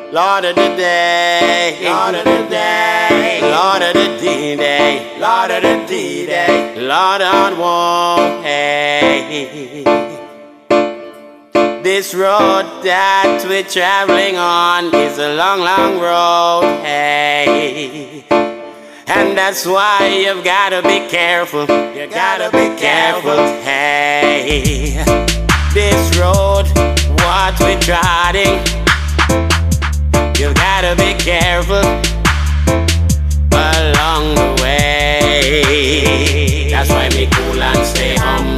Lord of the day, Lord of the day, Lord of the D-Day, Lord of the D-Day, Lord on one, hey. This road that we're traveling on is a long, long road, hey. And that's why you've gotta be careful, you gotta be careful, hey. This road, what we're trotting, you gotta be careful along the way. That's why me cool and stay humble.